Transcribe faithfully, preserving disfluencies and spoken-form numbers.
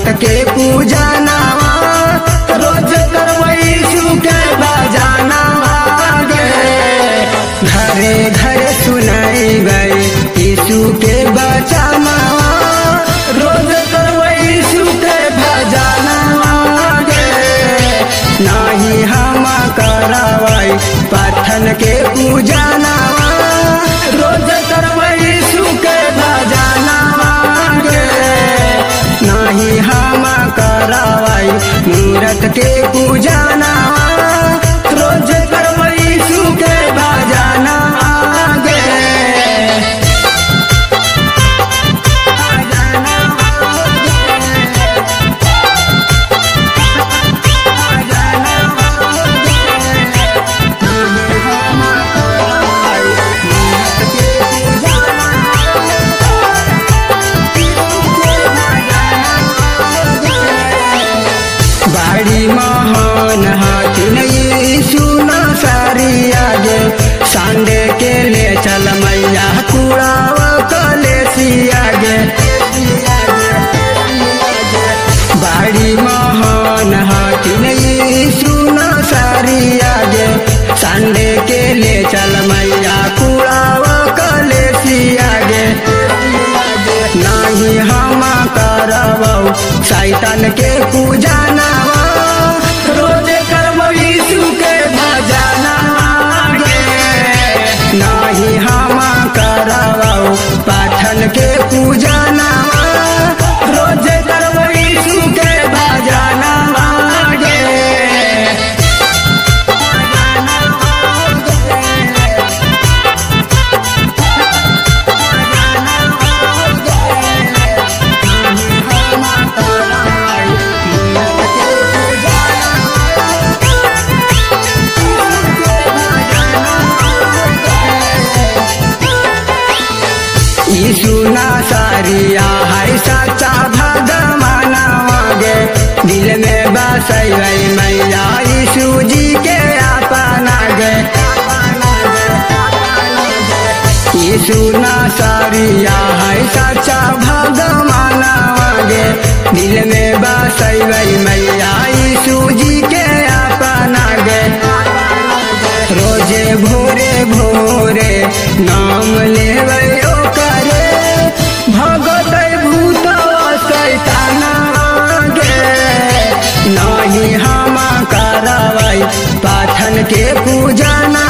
मूरत के पूजा नावा रोज करवई सुके बजाना गे। घरे घरे सुनाई गई यीशु के बचाना रोज करवई सुके बजाना गे। नाही हम करवई पत्थन के पूजा नावा रोज करवई सुके बजाना गे। नाही हम करवई मूरत के पूजा नावा रोज करवई सुके बजाना गे। बड़ी महान हाथिन यीशु नासरिया गे। सांडे के ले चल मैया कुड़ाव कलेसिया गे। बड़ी महान हाथिन यीशु नासरिया गे। सांडे के ले चल मैया कुड़ाव कलेसिया गे। नहीं हम करबौ शैतान के पूजा नावा रोज करबौ यीशु के भजना गे। नहीं हम करबौ पाठन के पूजा नावा रोज करबौ यीशु के भजना गे। यीशु नासरिया है सच्चा भगवान गे। दिल में बसई मैया यीशु जी के अपना गे। यीशु नासरिया है सच्चा भगवान गे। दिल में बसई मैया यीशु जी के अपना गे। रोजे भोरे भोरे नाम लेबै करे भगत भूत शैतान गे। नहीं हम करवई पाठन के पूजा।